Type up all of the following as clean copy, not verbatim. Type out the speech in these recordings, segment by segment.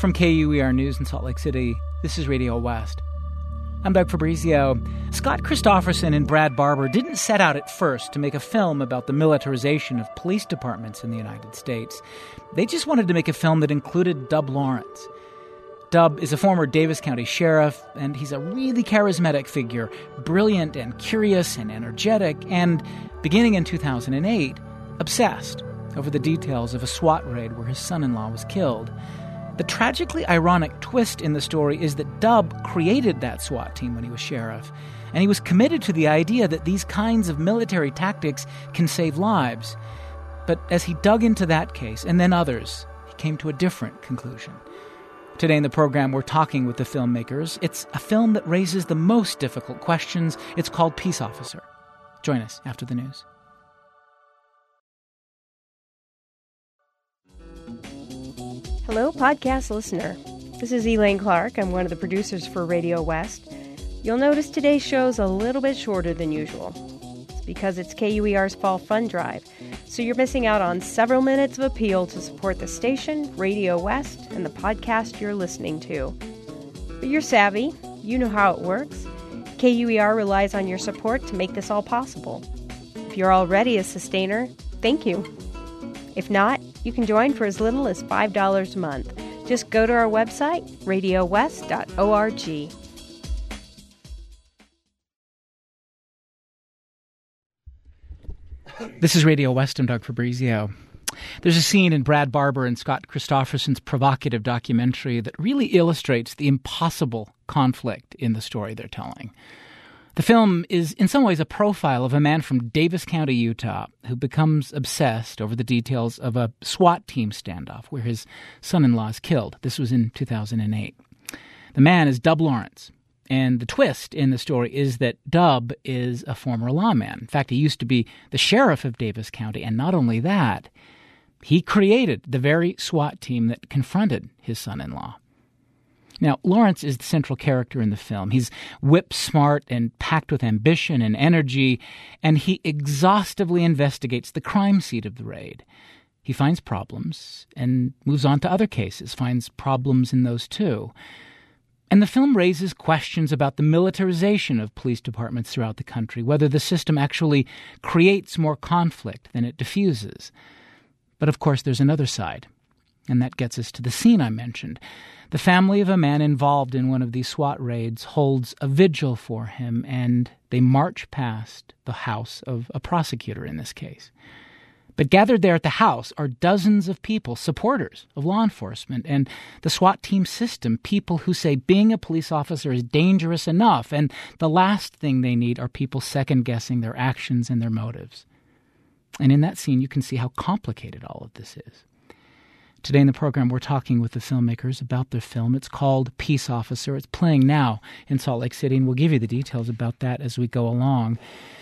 From KUER News in Salt Lake City, this is Radio West. I'm Doug Fabrizio. Scott Christopherson and Brad Barber didn't set out at first to make a film about the militarization of police departments in the United States. They just wanted to make a film that included Dub Lawrence. Dub is a former Davis County sheriff, and he's a really charismatic figure, brilliant and curious and energetic, and, beginning in 2008, obsessed over the details of a SWAT raid where his son-in-law was killed. The tragically ironic twist in the story is that Dub created that SWAT team when he was sheriff, and he was committed to the idea that these kinds of military tactics can save lives. But as he dug into that case, and then others, he came to a different conclusion. Today in the program, we're talking with the filmmakers. It's a film that raises the most difficult questions. It's called Peace Officer. Join us after the news. Hello, podcast listener. This is Elaine Clark. I'm one of the producers for Radio West. You'll notice today's show's a little bit shorter than usual. It's because it's KUER's Fall Fund Drive, so you're missing out on several minutes of appeal to support the station, Radio West, and the podcast you're listening to. But you're savvy. You know how it works. KUER relies on your support to make this all possible. If you're already a sustainer, thank you. If not, you can join for as little as $5 a month. Just go to our website, radiowest.org. This is Radio West. I'm Doug Fabrizio. There's a scene in Brad Barber and Scott Christopherson's provocative documentary that really illustrates the impossible conflict in the story they're telling. The film is in some ways a profile of a man from Davis County, Utah, who becomes obsessed over the details of a SWAT team standoff where his son-in-law is killed. This was in 2008. The man is Dub Lawrence, and the twist in the story is that Dub is a former lawman. In fact, he used to be the sheriff of Davis County, and not only that, he created the very SWAT team that confronted his son-in-law. Now, Lawrence is the central character in the film. He's whip-smart and packed with ambition and energy, and he exhaustively investigates the crime scene of the raid. He finds problems and moves on to other cases, finds problems in those too. And the film raises questions about the militarization of police departments throughout the country, whether the system actually creates more conflict than it diffuses. But of course, there's another side, and that gets us to the scene I mentioned. The family of a man involved in one of these SWAT raids holds a vigil for him, and they march past the house of a prosecutor in this case. But gathered there at the house are dozens of people, supporters of law enforcement and the SWAT team system, people who say being a police officer is dangerous enough, and the last thing they need are people second-guessing their actions and their motives. And in that scene, you can see how complicated all of this is. Today in the program, we're talking with the filmmakers about their film. It's called Peace Officer. It's playing now in Salt Lake City, and we'll give you the details about that as we go along.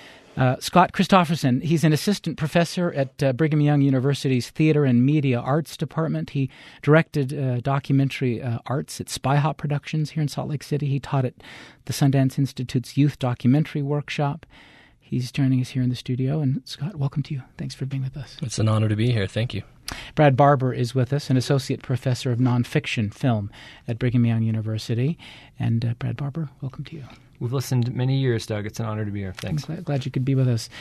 Scott Christopherson, he's an assistant professor at Brigham Young University's Theater and Media Arts Department. He directed documentary arts at Spy Hop Productions here in Salt Lake City. He taught at the Sundance Institute's Youth Documentary Workshop. He's joining us here in the studio. And Scott, welcome to you. Thanks for being with us. It's an honor to be here. Thank you. Brad Barber is with us, an associate professor of nonfiction film at Brigham Young University. And Brad Barber, welcome to you. We've listened many years, Doug. It's an honor to be here. Thanks. I'm glad you could be with us.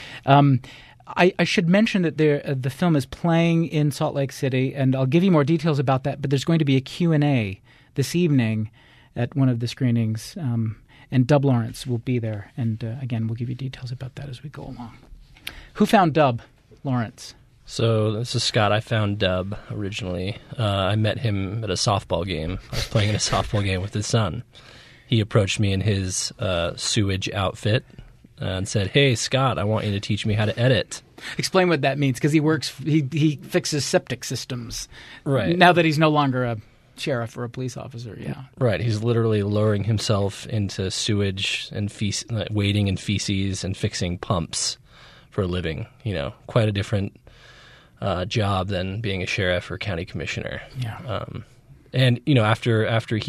I should mention that the film is playing in Salt Lake City, and I'll give you more details about that, but there's going to be a Q&A this evening at one of the screenings, and Dub Lawrence will be there. And again, we'll give you details about that as we go along. Who found Dub Lawrence? So this is Scott. I found Dub originally. I met him at a softball game. I was playing in a softball game with his son. He approached me in his sewage outfit and said, "Hey, Scott, I want you to teach me how to edit." Explain what that means, because he fixes septic systems. Right. Now that he's no longer a sheriff or a police officer, yeah. Right. He's literally lowering himself into sewage and wading in feces and fixing pumps for a living. You know, quite a different job than being a sheriff or county commissioner. Yeah. And, you know, after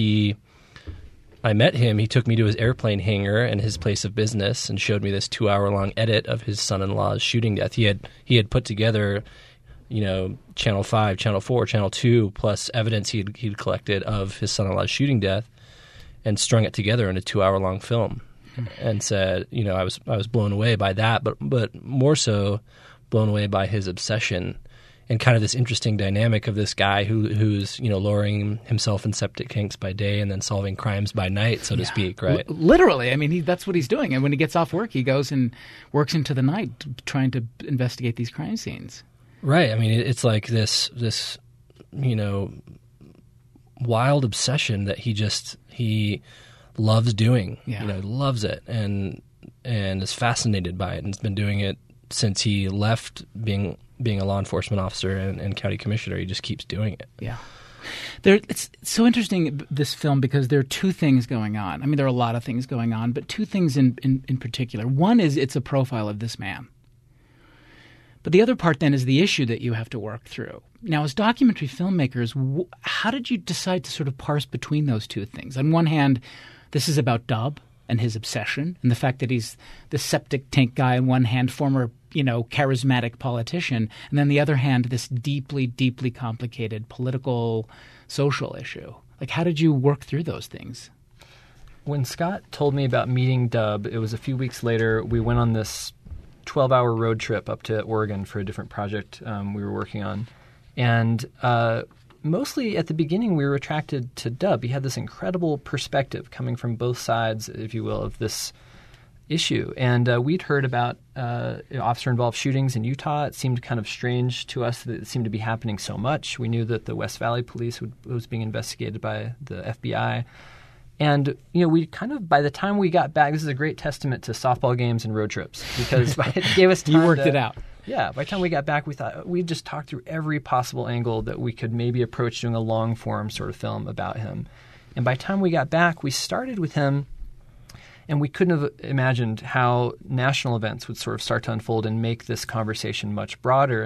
I met him, he took me to his airplane hangar and his place of business and showed me this 2-hour-long edit of his son-in-law's shooting death. He had put together Channel 5, Channel 4, Channel 2, plus evidence he'd collected of his son-in-law's shooting death, and strung it together in a 2-hour-long film, and said, I was blown away by that, but more so blown away by his obsession and kind of this interesting dynamic of this guy who's lowering himself in septic tanks by day and then solving crimes by night, so to speak, right? Literally. I mean, that's what he's doing. And when he gets off work, he goes and works into the night trying to investigate these crime scenes. Right. I mean, it's like this wild obsession that he loves doing. Yeah. Loves it and is fascinated by it, and has been doing it since he left being a law enforcement officer and county commissioner. He just keeps doing it. Yeah. It's so interesting, this film, because there are two things going on. I mean, there are a lot of things going on, but two things in particular. One is it's a profile of this man. But the other part then is the issue that you have to work through. Now, as documentary filmmakers, how did you decide to sort of parse between those two things? On one hand, this is about Dub and his obsession, and the fact that he's the septic tank guy on one hand, former, charismatic politician, and then the other hand, this deeply, deeply complicated political, social issue. Like, how did you work through those things? When Scott told me about meeting Dub, it was a few weeks later. We went on this 12-hour road trip up to Oregon for a different project we were working on. And mostly at the beginning, we were attracted to Dub. He had this incredible perspective coming from both sides, if you will, of this issue. And we'd heard about officer-involved shootings in Utah. It seemed kind of strange to us that it seemed to be happening so much. We knew that the West Valley Police was being investigated by the FBI. And, we kind of, by the time we got back, this is a great testament to softball games and road trips, because it gave us time. You worked it out. Yeah. By the time we got back, we thought we'd just talk through every possible angle that we could maybe approach doing a long-form sort of film about him. And by the time we got back, we started with him, and we couldn't have imagined how national events would sort of start to unfold and make this conversation much broader.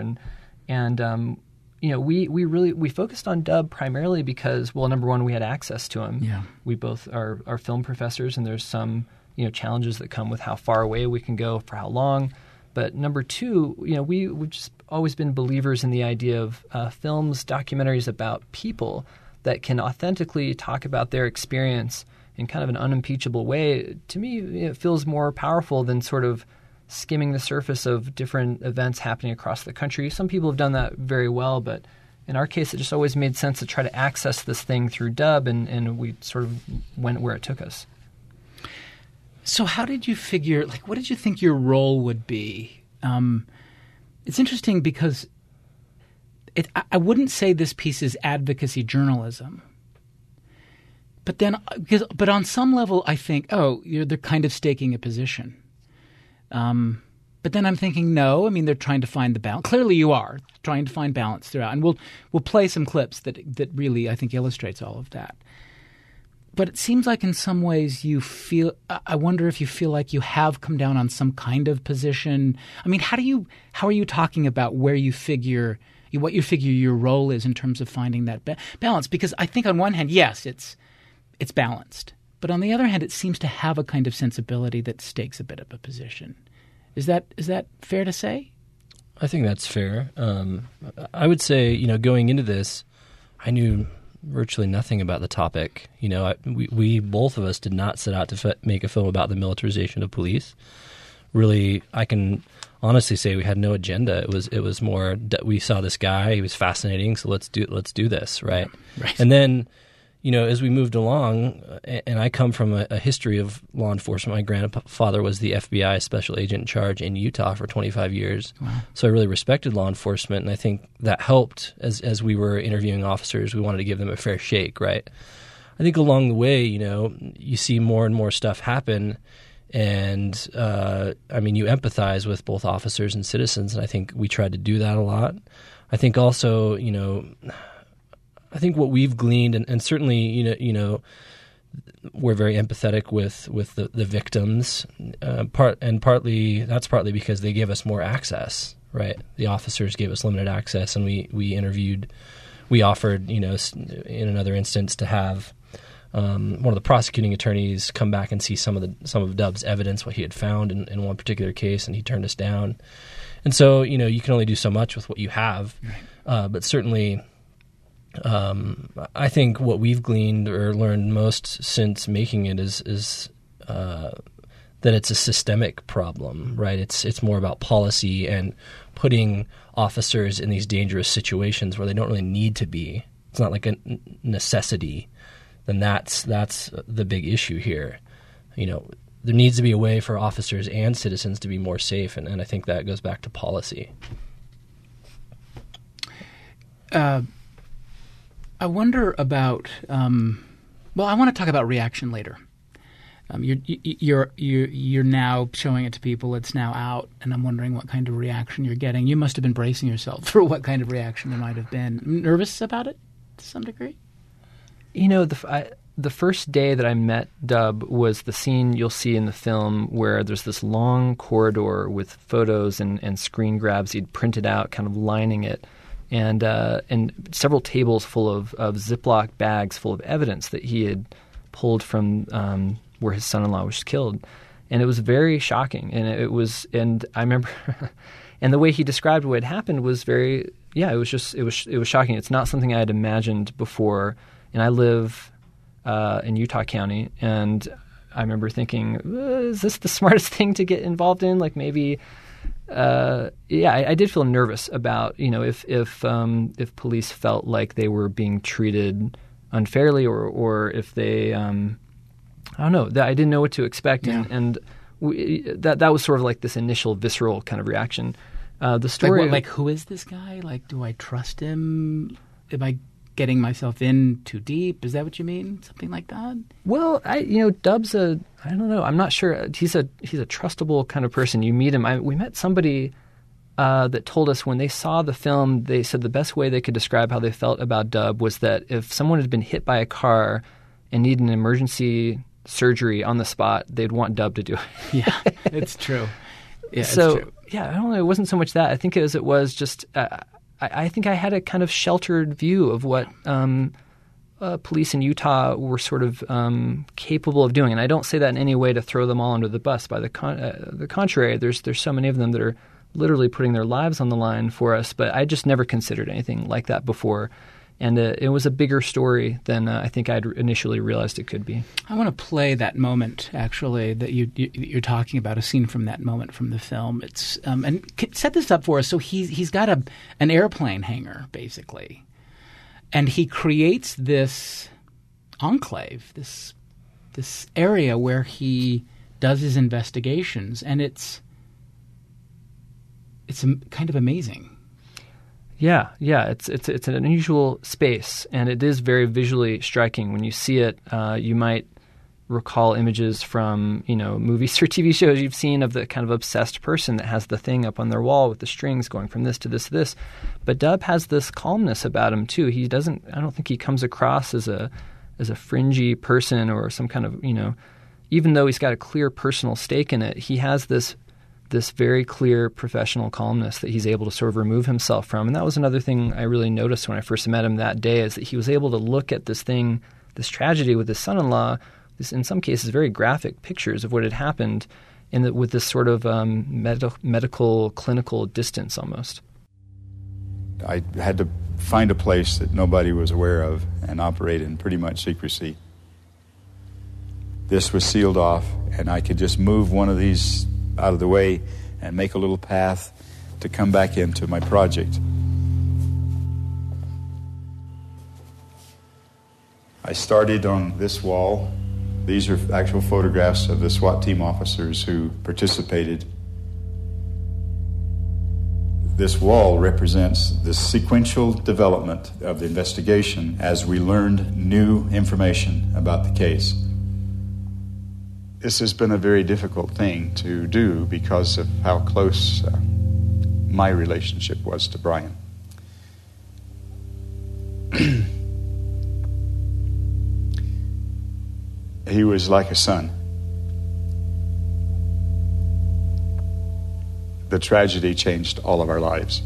We focused on Dub primarily because, well, number one, we had access to him. Yeah. We both are film professors, and there's some challenges that come with how far away we can go for how long. But number two, we've just always been believers in the idea of films, documentaries about people that can authentically talk about their experience in kind of an unimpeachable way. To me, it feels more powerful than sort of skimming the surface of different events happening across the country. Some people have done that very well, but in our case, it just always made sense to try to access this thing through Dub, and we sort of went where it took us. So how did you figure, what did you think your role would be? It's interesting because I wouldn't say this piece is advocacy journalism. But on some level, I think, they're kind of staking a position. But then I'm thinking, no. I mean, they're trying to find the balance. Clearly, you are trying to find balance throughout, and we'll play some clips that really, I think, illustrates all of that. But it seems like in some ways you feel. I wonder if you feel like you have come down on some kind of position. I mean, how are you talking about where you figure what you figure your role is in terms of finding that balance? Because I think on one hand, yes, it's balanced. But on the other hand, it seems to have a kind of sensibility that stakes a bit of a position. Is that fair to say? I think that's fair. I would say, going into this, I knew virtually nothing about the topic. We both of us did not set out to make a film about the militarization of police. Really, I can honestly say we had no agenda. It was more we saw this guy, he was fascinating, so let's do this, right? Right. And then, as we moved along, and I come from a history of law enforcement. My grandfather was the FBI special agent in charge in Utah for 25 years. Wow. So I really respected law enforcement, and I think that helped as we were interviewing officers. We wanted to give them a fair shake, right? I think along the way, you see more and more stuff happen, and you empathize with both officers and citizens, and I think we tried to do that a lot. I think also, I think what we've gleaned, and certainly, we're very empathetic with the victims. Partly because they gave us more access, right? The officers gave us limited access, and we offered, in another instance, to have one of the prosecuting attorneys come back and see some of Dub's evidence, what he had found in one particular case, and he turned us down. And so, you can only do so much with what you have. Right. But certainly, I think what we've gleaned or learned most since making it is that it's a systemic problem, right? It's more about policy and putting officers in these dangerous situations where they don't really need to be. It's not like a necessity. Then that's the big issue here. There needs to be a way for officers and citizens to be more safe, and I think that goes back to policy. I wonder about. I want to talk about reaction later. You're now showing it to people. It's now out, and I'm wondering what kind of reaction you're getting. You must have been bracing yourself for what kind of reaction there might have been. Nervous about it to some degree? The first day that I met Dub was the scene you'll see in the film where there's this long corridor with photos and screen grabs he'd printed out, kind of lining it, and several tables full of Ziploc bags full of evidence that he had pulled from where his son-in-law was killed. And it was very shocking. And I remember, and the way he described what had happened was it was shocking. It's not something I had imagined before. And I live in Utah County, and I remember thinking, is this the smartest thing to get involved in? Like maybe, I did feel nervous about, if police felt like they were being treated unfairly or if they, I don't know, I didn't know what to expect. Yeah. And that was sort of like this initial visceral kind of reaction. The story, like who is this guy? Like, do I trust him? Am I getting myself in too deep? Is that what you mean? Something like that? Well, Dub's I don't know. I'm not sure. He's a trustable kind of person. You meet him. We met somebody that told us when they saw the film, they said the best way they could describe how they felt about Dub was that if someone had been hit by a car and needed an emergency surgery on the spot, they'd want Dub to do it. Yeah, it's true. Yeah, so, it's true. Yeah, I don't know. It wasn't so much that. I think it was just I think I had a kind of sheltered view of what police in Utah were sort of capable of doing. And I don't say that in any way to throw them all under the bus. By the contrary, there's so many of them that are literally putting their lives on the line for us. But I just never considered anything like that before. And it was a bigger story than I think I'd initially realized it could be. I want to play that moment, actually, that you're talking about, a scene from that moment from the film. It's and set this up for us. So he's got an airplane hangar, basically, and he creates this enclave, this area where he does his investigations, and it's kind of amazing. Yeah, it's an unusual space, and it is very visually striking. When you see it, you might recall images from movies or TV shows you've seen of the kind of obsessed person that has the thing up on their wall with the strings going from this to this to this. But Dub has this calmness about him too. I don't think he comes across as a fringy person or some kind of even though he's got a clear personal stake in it, he has this very clear professional calmness that he's able to sort of remove himself from. And that was another thing I really noticed when I first met him that day, is that he was able to look at this tragedy with his son-in-law, in some cases very graphic pictures of what had happened, with this sort of medical, clinical distance almost. I had to find a place that nobody was aware of and operate in pretty much secrecy. This was sealed off, and I could just move one of these out of the way and make a little path to come back into my project. I started on this wall. These are actual photographs of the SWAT team officers who participated. This wall represents the sequential development of the investigation as we learned new information about the case. This has been a very difficult thing to do because of how close my relationship was to Brian. He was like a son. The tragedy changed all of our lives.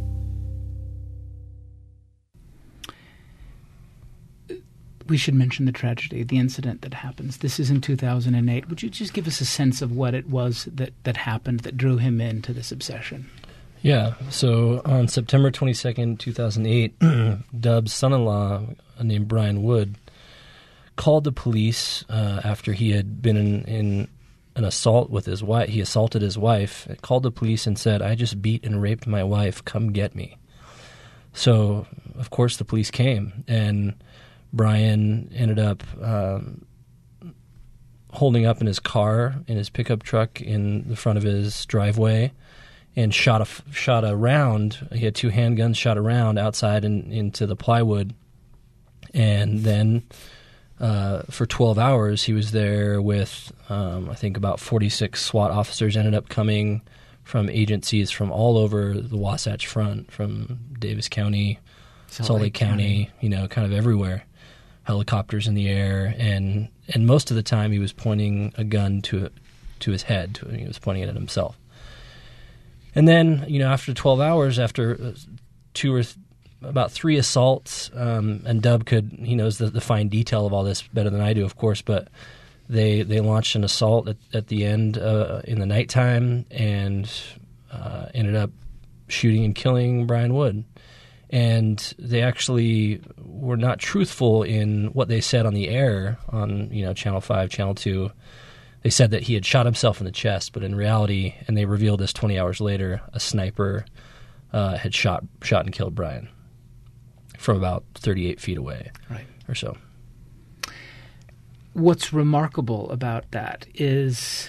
We should mention the tragedy, the incident that happens. This is in 2008. Would you just give us a sense of what it was that happened that drew him into this obsession? Yeah, so on September 22nd, 2008, Dub's son-in-law, named Brian Wood, called the police after he had been in an assault with his wife. He assaulted his wife, called the police and said, "I just beat and raped my wife, come get me." So, of course, the police came, and Brian ended up holding up in his car, in his pickup truck in the front of his driveway, and shot a round. He had 2 handguns, shot a round outside and into the plywood. And then for 12 hours, he was there with, I think, about 46 SWAT officers ended up coming from agencies from all over the Wasatch Front, from Davis County, Salt Lake County, kind of everywhere. Helicopters in the air, and most of the time he was pointing a gun to his head. He was pointing it at himself. And then, after 12 hours, after about 3 assaults, and Dub he knows the fine detail of all this better than I do, of course, but they launched an assault at the end in the nighttime and ended up shooting and killing Brian Wood. And they actually were not truthful in what they said on the air on, Channel 5, Channel 2. They said that he had shot himself in the chest, but in reality, and they revealed this 20 hours later, a sniper had shot and killed Brian from about 38 feet away, right, or so. What's remarkable about that is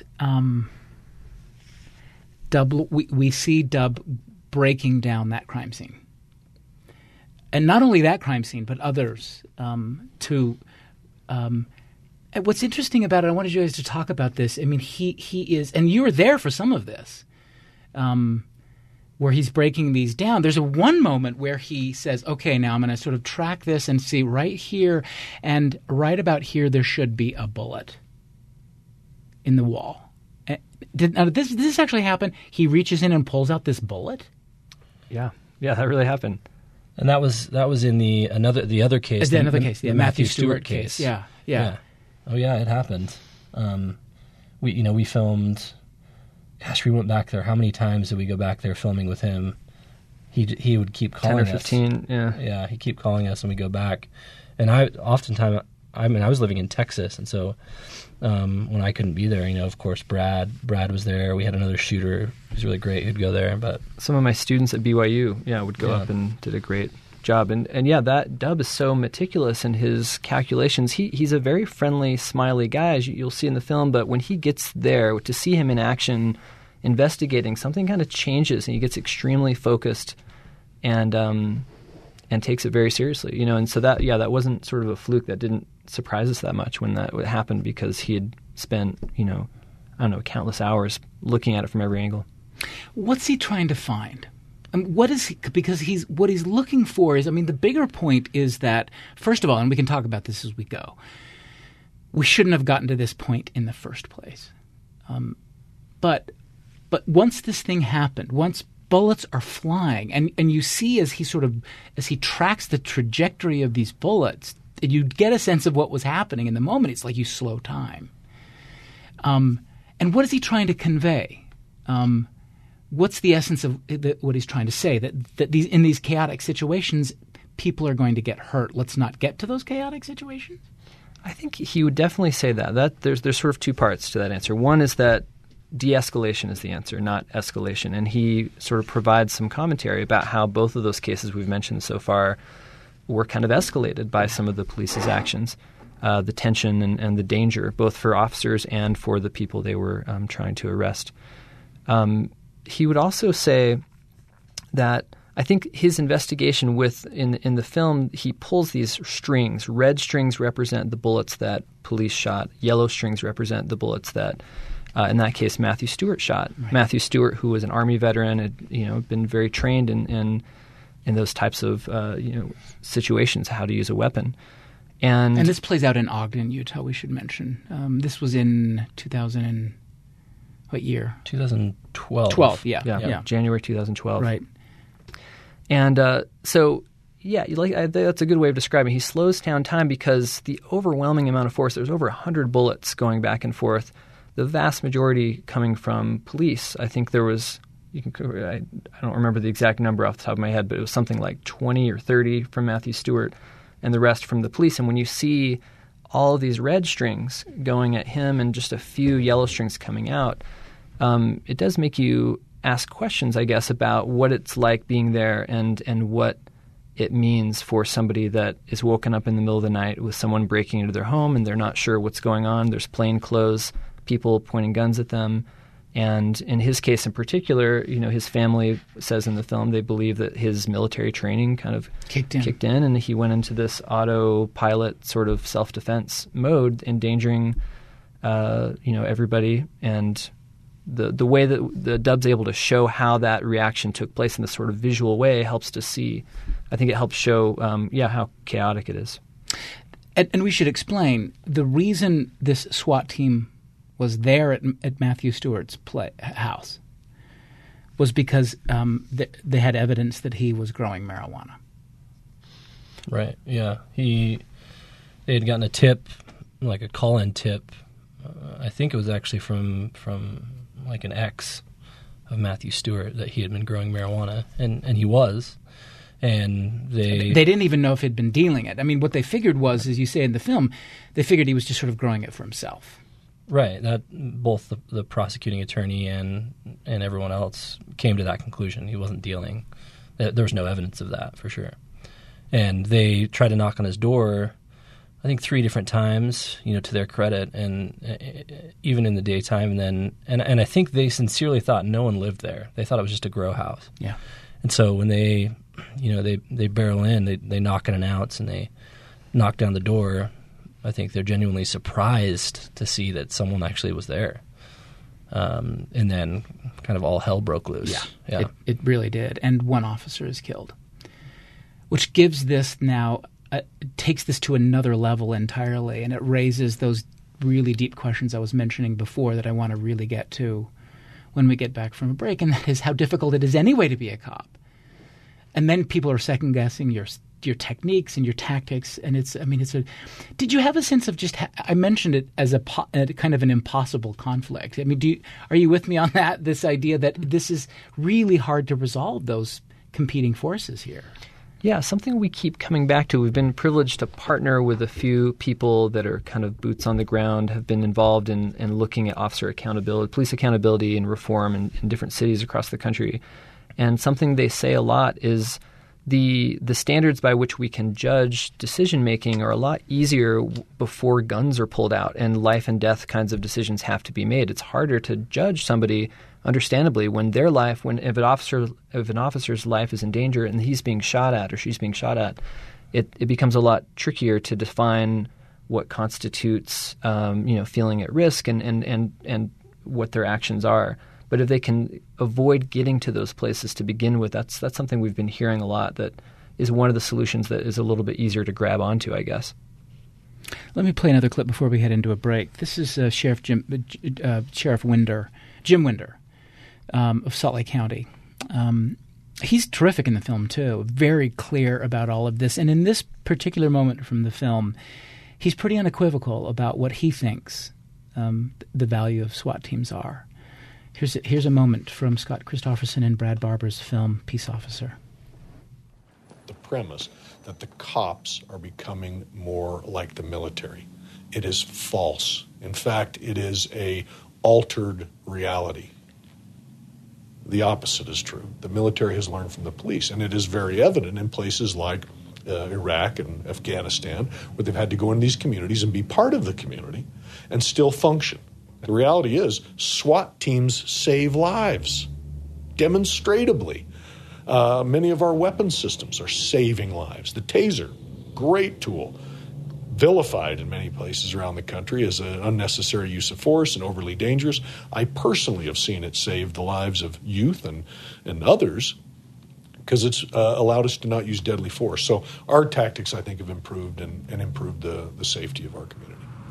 we see Dub breaking down that crime scene. And not only that crime scene, but others what's interesting about it, I wanted you guys to talk about this. I mean, he is, and you were there for some of this, where he's breaking these down. There's one moment where he says, okay, now I'm going to sort of track this and see right here, and right about here there should be a bullet in the wall. Did this actually happen? He reaches in and pulls out this bullet? Yeah, that really happened. And that was in the other case. The Matthew Stewart case. Yeah. Oh yeah, it happened. We filmed. Gosh, we went back there. How many times did we go back there filming with him? He would keep calling us. 10 or 15. Yeah. Yeah, he'd keep calling us, and we go back. And I was living in Texas, and so when I couldn't be there, of course, Brad was there. We had another shooter who's really great who'd go there. But some of my students at BYU, would go up and did a great job. And that Dub is so meticulous in his calculations. He's a very friendly, smiley guy, as you'll see in the film. But when he gets there, to see him in action investigating, something kind of changes, and he gets extremely focused and takes it very seriously. And so that wasn't sort of a fluke. That didn't surprise us that much when that happened, because he had spent, countless hours looking at it from every angle. What's he trying to find? What is he? Because what he's looking for is, the bigger point is that, first of all, and we can talk about this as we go, we shouldn't have gotten to this point in the first place. But once this thing happened, once bullets are flying, and you see as he tracks the trajectory of these bullets, you get a sense of what was happening in the moment. It's like you slow time. And what is he trying to convey? What's the essence of what he's trying to say? That in these chaotic situations, people are going to get hurt. Let's not get to those chaotic situations? I think he would definitely say that there's sort of 2 parts to that answer. One is that de-escalation is the answer, not escalation. And he sort of provides some commentary about how both of those cases we've mentioned so far were kind of escalated by some of the police's actions, the tension and the danger, both for officers and for the people they were trying to arrest. He would also say that I think his investigation in the film, he pulls these strings. Red strings represent the bullets that police shot. Yellow strings represent the bullets that, in that case, Matthew Stewart shot. Right. Matthew Stewart, who was an Army veteran, had been very trained in those types of situations, how to use a weapon. And this plays out in Ogden, Utah, we should mention. This was in 2000 and what year? 2012. Yeah, January 2012. Right. And that's a good way of describing it. He slows down time because the overwhelming amount of force, there's over 100 bullets going back and forth, the vast majority coming from police. I think there was I don't remember the exact number off the top of my head, but it was something like 20 or 30 from Matthew Stewart and the rest from the police. And when you see all of these red strings going at him and just a few yellow strings coming out, it does make you ask questions, I guess, about what it's like being there and what it means for somebody that is woken up in the middle of the night with someone breaking into their home and they're not sure what's going on. There's plainclothes people pointing guns at them. And in his case in particular, his family says in the film they believe that his military training kind of kicked in and he went into this autopilot sort of self-defense mode, endangering everybody. And the way that the Dub's able to show how that reaction took place in this sort of visual way helps to see. I think it helps show, how chaotic it is. And we should explain the reason this SWAT team was there at Matthew Stewart's house was because they had evidence that he was growing marijuana. Right. Yeah. They had gotten a tip, like a call-in tip. I think it was actually from like an ex of Matthew Stewart that he had been growing marijuana, and he was. And they didn't even know if he'd been dealing it. I mean, what they figured was, as you say in the film, they figured he was just sort of growing it for himself. Right. That both the prosecuting attorney and everyone else came to that conclusion. He wasn't dealing. There was no evidence of that for sure. And they tried to knock on his door, I think 3 different times, to their credit, and even in the daytime. And I think they sincerely thought no one lived there. They thought it was just a grow house. Yeah. And so when they barrel in, they knock unannounced and they knock down the door. I think they're genuinely surprised to see that someone actually was there. And then kind of all hell broke loose. Yeah. It really did. And one officer is killed, which gives this now takes this to another level entirely, and it raises those really deep questions I was mentioning before that I want to really get to when we get back from a break, and that is how difficult it is anyway to be a cop. And then people are second-guessing your techniques and your tactics, and did you have a sense of just I mentioned it as a kind of an impossible conflict. I mean, are you with me on that, this idea that this is really hard to resolve those competing forces here? Yeah, something we keep coming back to. We've been privileged to partner with a few people that are kind of boots on the ground, have been involved in looking at officer accountability, police accountability and reform in different cities across the country. And something they say a lot is the standards by which we can judge decision-making are a lot easier before guns are pulled out and life and death kinds of decisions have to be made. It's harder to judge somebody, understandably, when if an officer's life is in danger and he's being shot at or she's being shot at, it becomes a lot trickier to define what constitutes feeling at risk and what their actions are. But if they can avoid getting to those places to begin with, that's something we've been hearing a lot. That is one of the solutions that is a little bit easier to grab onto, I guess. Let me play another clip before we head into a break. This is Sheriff Winder, Jim Winder, of Salt Lake County. He's terrific in the film too, very clear about all of this. And in this particular moment from the film, he's pretty unequivocal about what he thinks the value of SWAT teams are. Here's a moment from Scott Christopherson and Brad Barber's film Peace Officer. The premise that the cops are becoming more like the military. It is false. In fact, it is a altered reality. The opposite is true. The military has learned from the police, and it is very evident in places like Iraq and Afghanistan, where they've had to go into these communities and be part of the community and still function. The reality is SWAT teams save lives, demonstrably. Many of our weapon systems are saving lives. The Taser, great tool, vilified in many places around the country as an unnecessary use of force and overly dangerous. I personally have seen it save the lives of youth and others because it's allowed us to not use deadly force. So our tactics, I think, have improved and improved the safety of our community.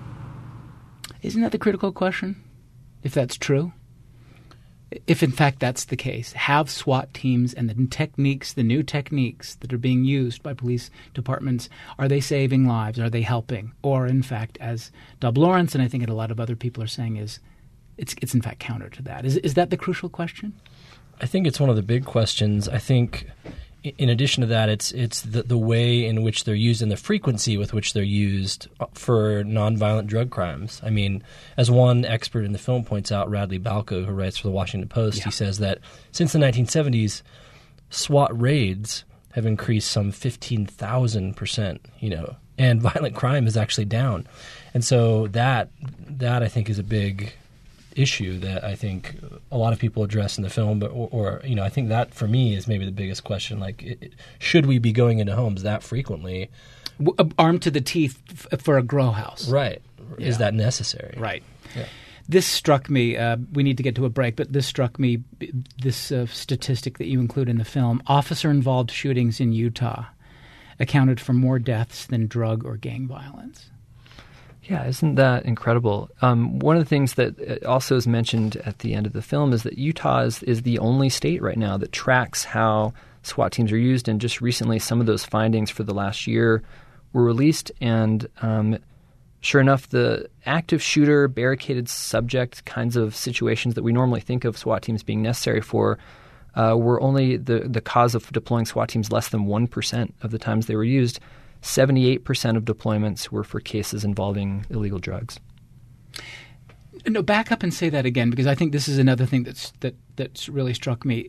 Isn't that the critical question, if that's true? If, in fact, that's the case, have SWAT teams and the new techniques that are being used by police departments, are they saving lives? Are they helping? Or, in fact, as Dub Lawrence and I think a lot of other people are saying, it's in fact counter to that. Is that the crucial question? I think it's one of the big questions. I think in addition to that, it's the way in which they're used and the frequency with which they're used for nonviolent drug crimes. I mean, as one expert in the film points out, Radley Balco, who writes for the Washington Post, he says that since the 1970s, SWAT raids have increased some 15,000%, and violent crime is actually down. And so that I think is a big issue that I think a lot of people address in the film, but I think that for me is maybe the biggest question. Like, should we be going into homes that frequently, armed to the teeth for a grow house? Right? Yeah. Is that necessary? Right. Yeah. This struck me. We need to get to a break, but this struck me. This statistic that you include in the film: officer-involved shootings in Utah accounted for more deaths than drug or gang violence. Yeah, isn't that incredible? One of the things that also is mentioned at the end of the film is that Utah is the only state right now that tracks how SWAT teams are used. And just recently, some of those findings for the last year were released. And sure enough, the active shooter, barricaded subject kinds of situations that we normally think of SWAT teams being necessary for were only the cause of deploying SWAT teams less than 1% of the times they were used. 78% of deployments were for cases involving illegal drugs. No, back up and say that again, because I think this is another thing that's really struck me.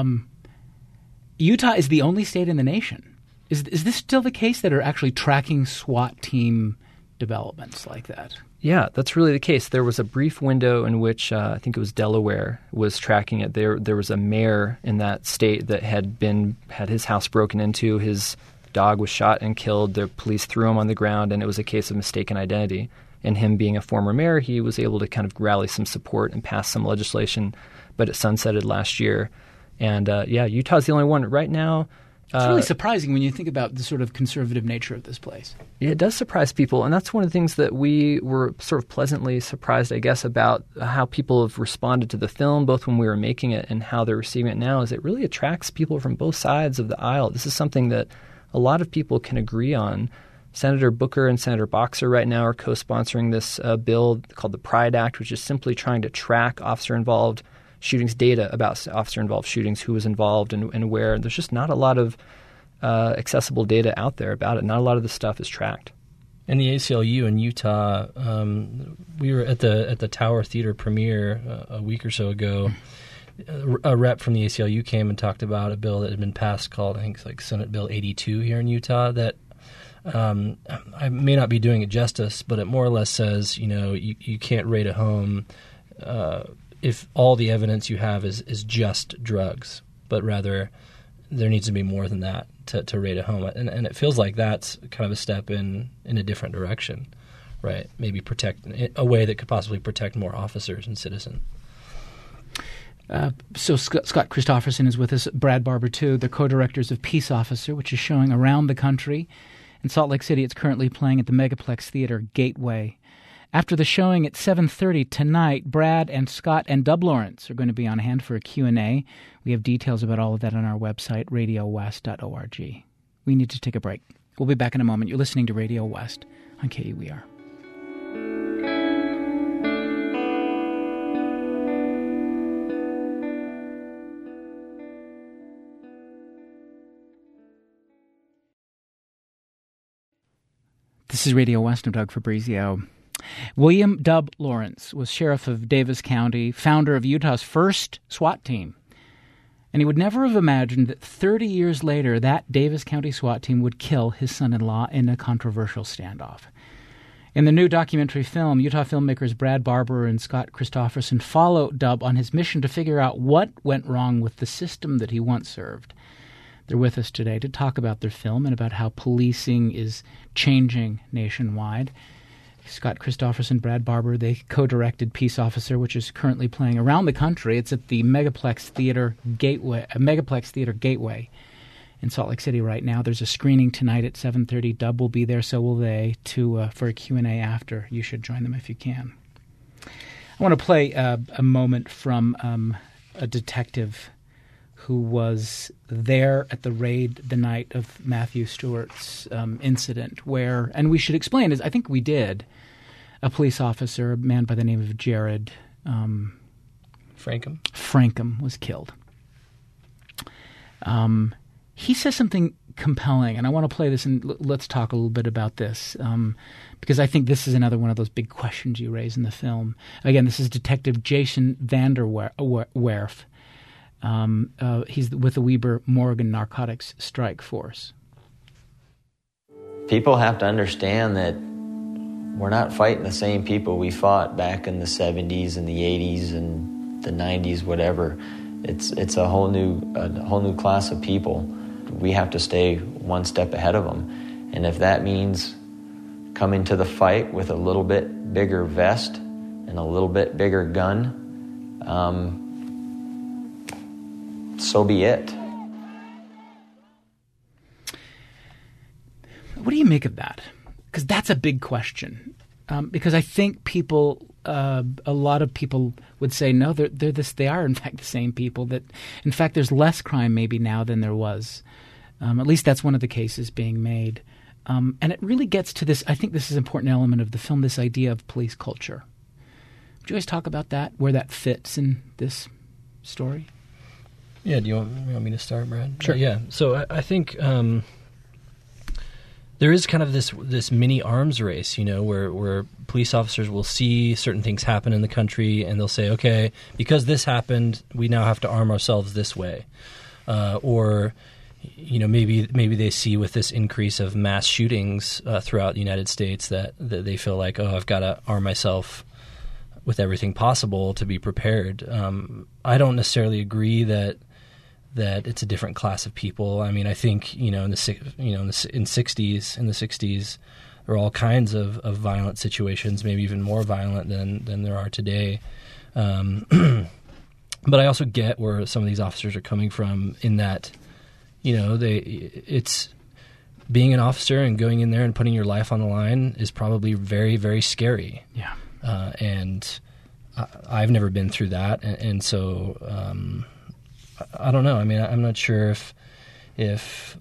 Utah is the only state in the nation. Is this still the case, that are actually tracking SWAT team developments like that? Yeah, that's really the case. There was a brief window in which I think it was Delaware was tracking it. There was a mayor in that state that had his house broken into. His dog was shot and killed. The police threw him on the ground, and it was a case of mistaken identity. And him being a former mayor, he was able to kind of rally some support and pass some legislation, but it sunsetted last year. And Utah's the only one right now. It's really surprising when you think about the sort of conservative nature of this place. Yeah, it does surprise people, and that's one of the things that we were sort of pleasantly surprised, I guess, about how people have responded to the film, both when we were making it and how they're receiving it now, is it really attracts people from both sides of the aisle. This is something that a lot of people can agree on. Senator Booker and Senator Boxer right now are co-sponsoring this bill called the Pride Act, which is simply trying to track officer-involved shootings, data about officer-involved shootings, who was involved and where. There's just not a lot of accessible data out there about it. Not a lot of the stuff is tracked. And the ACLU in Utah, we were at the Tower Theater premiere a week or so ago. A rep from the ACLU came and talked about a bill that had been passed called, I think it's like Senate Bill 82 here in Utah, that I may not be doing it justice, but it more or less says, you can't raid a home if all the evidence you have is just drugs, but rather there needs to be more than that to raid a home. And it feels like that's kind of a step in a different direction, right? Maybe protect a way that could possibly protect more officers and citizens. So Scott Christopherson is with us, Brad Barber too, the co-directors of Peace Officer, which is showing around the country. In Salt Lake City, it's currently playing at the Megaplex Theater Gateway. After the showing at 7:30 tonight, Brad and Scott and Dub Lawrence are going to be on hand for a Q&A. We have details about all of that on our website, radiowest.org. We need to take a break. We'll be back in a moment. You're listening to Radio West on KUER. This is Radio West. I'm Doug Fabrizio. William Dub Lawrence was sheriff of Davis County, founder of Utah's first SWAT team. And he would never have imagined that 30 years later, that Davis County SWAT team would kill his son-in-law in a controversial standoff. In the new documentary film, Utah filmmakers Brad Barber and Scott Christopherson follow Dub on his mission to figure out what went wrong with the system that he once served. They're with us today to talk about their film and about how policing is changing nationwide. Scott Christopherson, Brad Barber, they co-directed Peace Officer, which is currently playing around the country. It's at the Megaplex Theater Gateway in Salt Lake City right now. There's a screening tonight at 7:30. Dub will be there, so will they, for a Q&A after. You should join them if you can. I want to play a moment from a detective who was there at the raid the night of Matthew Stewart's incident where, and we should explain, as I think we did, a police officer, a man by the name of Jared Frankham, was killed. He says something compelling, and I want to play this, and let's talk a little bit about this, because I think this is another one of those big questions you raise in the film. Again, this is Detective Jason Vanderwerf. He's with the Weber Morgan Narcotics Strike Force. People have to understand that we're not fighting the same people we fought back in the 70s and the 80s and the 90s, whatever. It's a whole new class of people. We have to stay one step ahead of them. And if that means coming to the fight with a little bit bigger vest and a little bit bigger gun, so be it. What do you make of that? Because that's a big question. Because I think people, a lot of people would say, no, they are in fact the same people. That in fact there's less crime maybe now than there was. At least that's one of the cases being made. And it really gets to this, I think this is an important element of the film, this idea of police culture. Would you guys talk about that, where that fits in this story? Yeah, do you want me to start, Brad? Sure. Yeah, so I think there is kind of this mini arms race, where police officers will see certain things happen in the country and they'll say, okay, because this happened, we now have to arm ourselves this way. Or maybe they see with this increase of mass shootings throughout the United States that they feel like, oh, I've got to arm myself with everything possible to be prepared. I don't necessarily agree that it's a different class of people. I mean, I think in the 60s, there were all kinds of violent situations, maybe even more violent than there are today. But I also get where some of these officers are coming from in that, it's being an officer and going in there and putting your life on the line is probably very, very scary. Yeah. And I've never been through that, and so. I don't know. I mean, I'm not sure if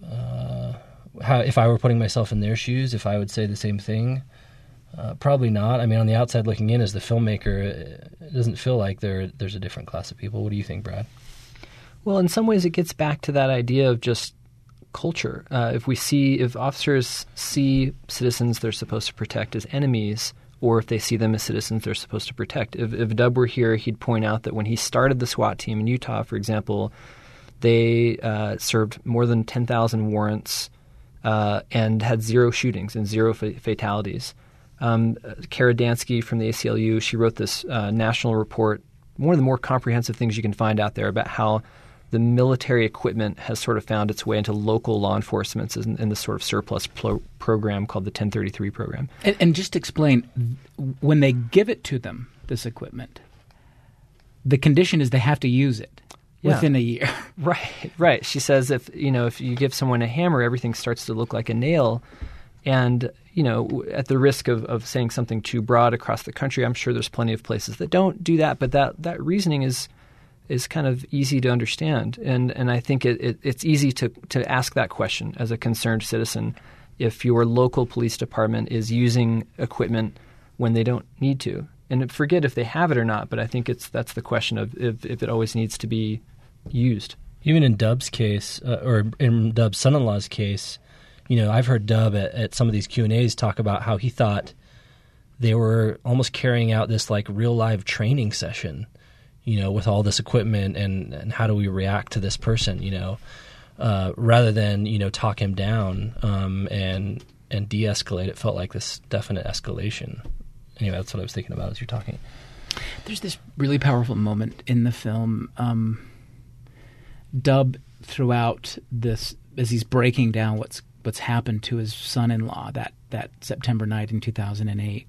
I were putting myself in their shoes, if I would say the same thing. Probably not. I mean, on the outside looking in as the filmmaker, it doesn't feel like there's a different class of people. What do you think, Brad? Well, in some ways, it gets back to that idea of just culture. If officers see citizens they're supposed to protect as enemies, or if they see them as citizens they're supposed to protect. If Dub were here, he'd point out that when he started the SWAT team in Utah, for example, they served more than 10,000 warrants and had 0 shootings and 0 fatalities. Kara Dansky from the ACLU, she wrote this national report, one of the more comprehensive things you can find out there about how the military equipment has sort of found its way into local law enforcement in this sort of surplus program called the 1033 program. And just explain, when they give it to them, this equipment, the condition is they have to use it within a year. Right. She says if you give someone a hammer, everything starts to look like a nail. And, at the risk of saying something too broad across the country, I'm sure there's plenty of places that don't do that. But that reasoning is kind of easy to understand. And I think it's easy to ask that question as a concerned citizen if your local police department is using equipment when they don't need to. And forget if they have it or not, but I think that's the question of if it always needs to be used. Even in Dub's case, or in Dub's son-in-law's case, I've heard Dub at some of these Q&As talk about how he thought they were almost carrying out this like real live training session, with all this equipment and how do we react to this person, rather than, talk him down and de-escalate. It felt like this definite escalation. Anyway, that's what I was thinking about as you're talking. There's this really powerful moment in the film. Dub, throughout this, as he's breaking down what's happened to his son-in-law that September night in 2008,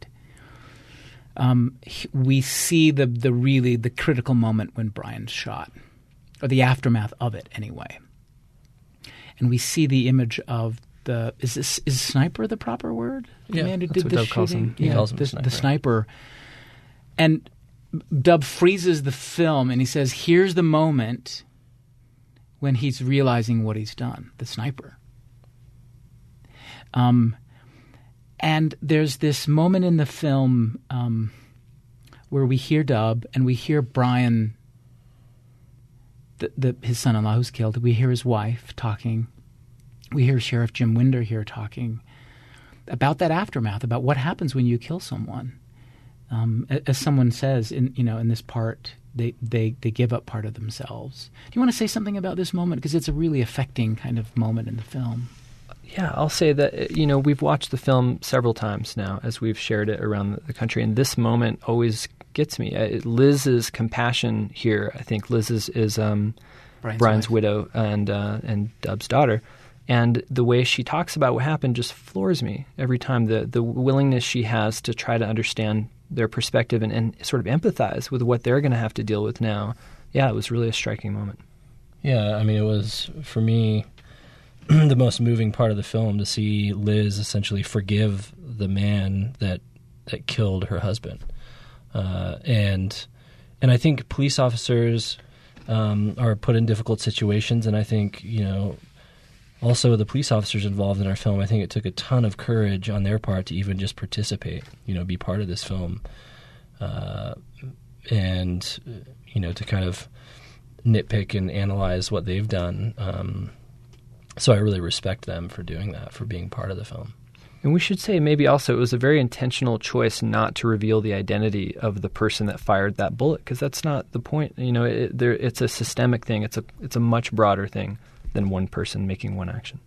we see the critical moment when Brian's shot, or the aftermath of it anyway. And we see the image of is sniper the proper word? Yeah, the man who that's did what the Dub calls him. He calls him the sniper. And Dub freezes the film and he says, here's the moment when he's realizing what he's done, the sniper. And there's this moment in the film where we hear Dub and we hear Brian his son-in-law who's killed. We hear his wife talking. We hear Sheriff Jim Winder here talking about that aftermath, about what happens when you kill someone. As someone says in this part, they give up part of themselves. Do you want to say something about this moment? Because it's a really affecting kind of moment in the film. Yeah, I'll say that, we've watched the film several times now as we've shared it around the country, and this moment always gets me. Liz's compassion here, I think Liz is Brian's widow and Dub's daughter, and the way she talks about what happened just floors me every time. The willingness she has to try to understand their perspective and sort of empathize with what they're going to have to deal with now. Yeah, it was really a striking moment. Yeah, I mean, it was, for me, the most moving part of the film to see Liz essentially forgive the man that killed her husband. And I think police officers are put in difficult situations, and I think, also the police officers involved in our film, I think it took a ton of courage on their part to even just participate, be part of this film. And, to kind of nitpick and analyze what they've done. So I really respect them for doing that, for being part of the film. And we should say maybe also it was a very intentional choice not to reveal the identity of the person that fired that bullet, because that's not the point. It's a systemic thing. It's a much broader thing than one person making one action.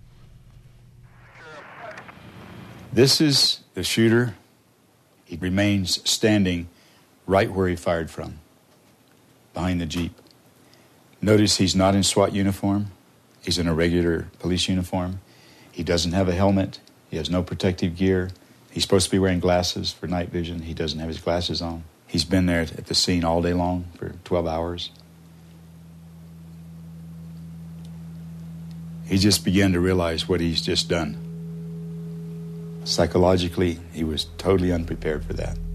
This is the shooter. He remains standing right where he fired from, behind the Jeep. Notice he's not in SWAT uniform. He's in a regular police uniform. He doesn't have a helmet. He has no protective gear. He's supposed to be wearing glasses for night vision. He doesn't have his glasses on. He's been there at the scene all day long for 12 hours. He just began to realize what he's just done. Psychologically, he was totally unprepared for that.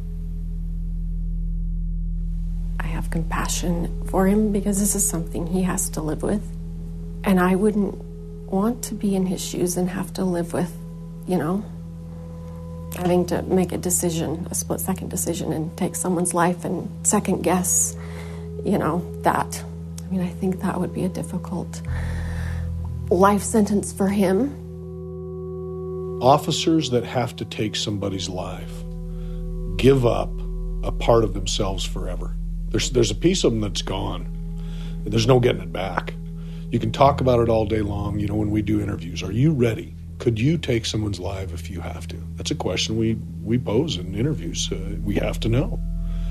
I have compassion for him because this is something he has to live with. And I wouldn't want to be in his shoes and have to live with, having to make a decision, a split-second decision, and take someone's life and second-guess, that. I mean, I think that would be a difficult life sentence for him. Officers that have to take somebody's life give up a part of themselves forever. There's a piece of them that's gone. There's no getting it back. You can talk about it all day long, when we do interviews. Are you ready? Could you take someone's life if you have to? That's a question we pose in interviews. We have to know.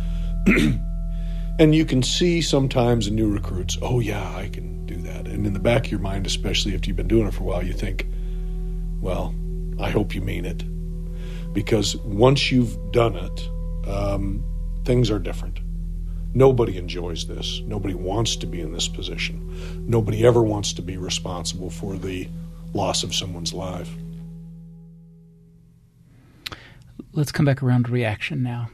And you can see sometimes in new recruits, oh yeah, I can do that. And in the back of your mind, especially if you've been doing it for a while, you think, well, I hope you mean it. Because once you've done it, things are different. Nobody enjoys this. Nobody wants to be in this position. Nobody ever wants to be responsible for the loss of someone's life. Let's come back around to reaction now.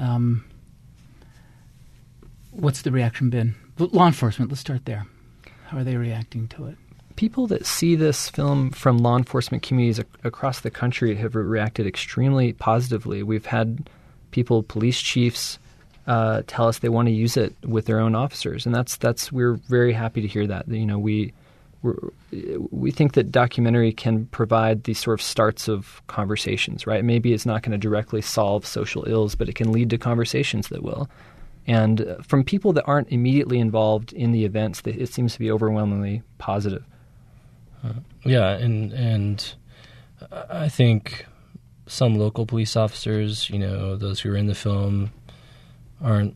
What's the reaction been? Law enforcement, let's start there. How are they reacting to it? People that see this film from law enforcement communities across the country have reacted extremely positively. We've had people, police chiefs, tell us they want to use it with their own officers, and we're very happy to hear that. We think that documentary can provide these sort of starts of conversations, right? Maybe it's not going to directly solve social ills, but it can lead to conversations that will. And from people that aren't immediately involved in the events, it seems to be overwhelmingly positive. Yeah, and I think some local police officers, those who are in the film, aren't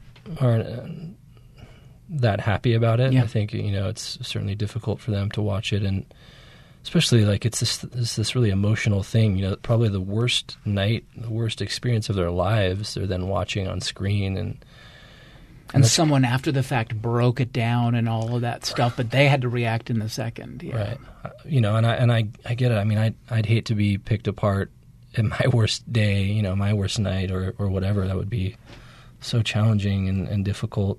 that happy about it. Yeah. I think it's certainly difficult for them to watch it, and especially it's this really emotional thing. Probably the worst night, the worst experience of their lives, they're then watching on screen, and someone after the fact broke it down and all of that stuff, but they had to react in the second. Yeah. Right. And I get it. I mean, I'd hate to be picked apart in my worst day, my worst night or whatever. That would be so challenging and difficult.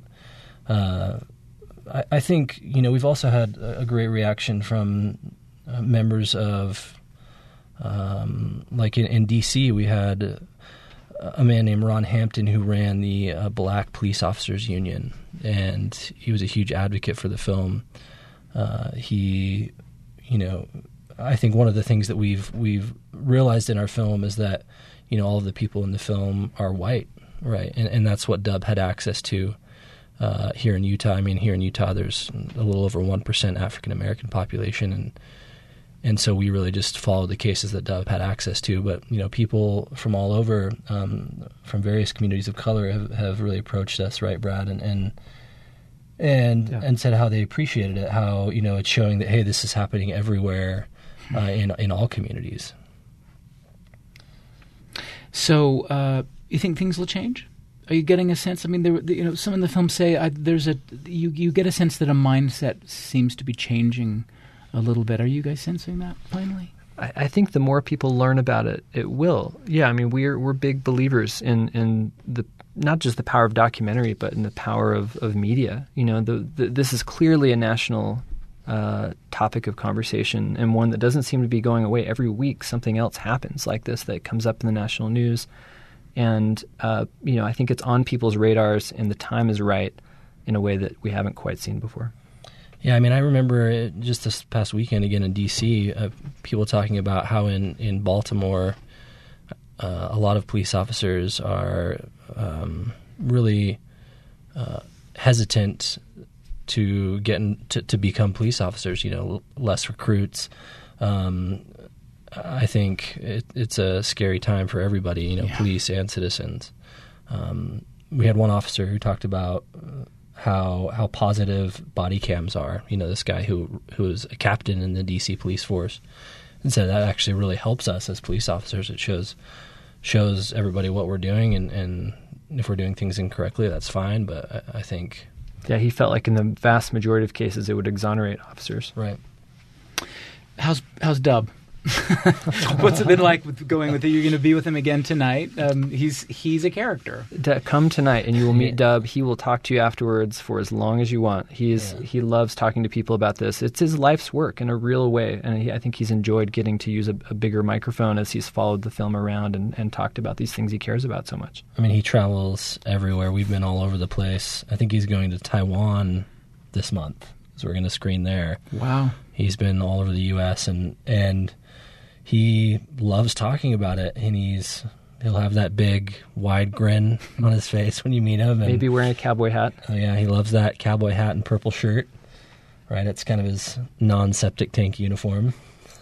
I think, we've also had a great reaction from members of, in D.C., we had a man named Ron Hampton who ran the Black Police Officers Union, and he was a huge advocate for the film. He, I think one of the things that we've realized in our film is that, all of the people in the film are white, right? And that's what Dub had access to here in Utah. I mean, here in Utah, there's a little over 1% African American population, and so we really just followed the cases that Dub had access to. But people from all over, from various communities of color, have really approached us, right, Brad, and said how they appreciated it, how it's showing that, hey, this is happening everywhere in all communities. So, you think things will change? Are you getting a sense? I mean, some in the film say you get a sense that a mindset seems to be changing a little bit. Are you guys sensing that finally? I think the more people learn about it, it will. Yeah, I mean, we're big believers in the not just the power of documentary, but in the power of media. This is clearly a national topic of conversation, and one that doesn't seem to be going away. Every week, something else happens like this that comes up in the national news, and I think it's on people's radars, and the time is right in a way that we haven't quite seen before. Yeah, I mean, I remember just this past weekend again in D.C., people talking about how in Baltimore, a lot of police officers are really hesitant to get to become police officers. Less recruits. I think it's a scary time for everybody. Police and citizens. We had one officer who talked about how positive body cams are. This guy who was a captain in the DC police force, and said that actually really helps us as police officers. It shows everybody what we're doing, and if we're doing things incorrectly, that's fine. But I think, yeah, he felt like in the vast majority of cases it would exonerate officers. Right. How's Dub? What's it been like going with it? You're going to be with him again tonight. He's a character. Come tonight and you will meet Dub. He will talk to you afterwards for as long as you want. He loves talking to people about this. It's his life's work in a real way, and I think he's enjoyed getting to use a bigger microphone as he's followed the film around and talked about these things he cares about so much. I mean, he travels everywhere. We've been all over the place. I think he's going to Taiwan this month, so we're going to screen there. Wow. He's been all over the U.S. and he loves talking about it, and he'll have that big, wide grin on his face when you meet him. And, maybe wearing a cowboy hat. Oh, yeah, he loves that cowboy hat and purple shirt. Right, it's kind of his non-septic tank uniform.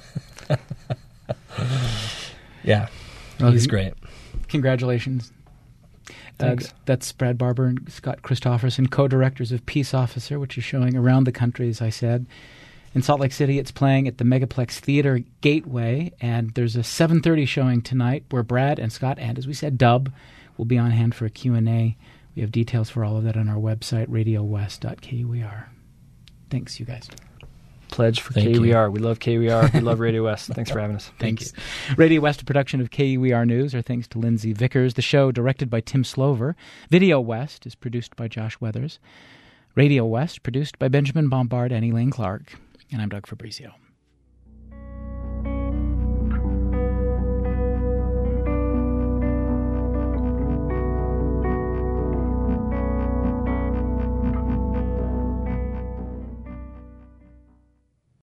Yeah, well, he's great. Congratulations. Thanks. That's Brad Barber and Scott Christopherson, co-directors of Peace Officer, which is showing around the country, as I said. In Salt Lake City, it's playing at the Megaplex Theater Gateway, and there's a 7:30 showing tonight where Brad and Scott and, as we said, Dub will be on hand for a Q&A. We have details for all of that on our website, radiowest.kur. Thanks, you guys. Pledge for Thank KUER. you. We love KUER. We love Radio West. Thanks for having us. Thanks. Radio West, a production of KUER News. Our thanks to Lindsay Vickers. The show, directed by Tim Slover. Video West is produced by Josh Weathers. Radio West, produced by Benjamin Bombard and Elaine Clark. And I'm Doug Fabrizio.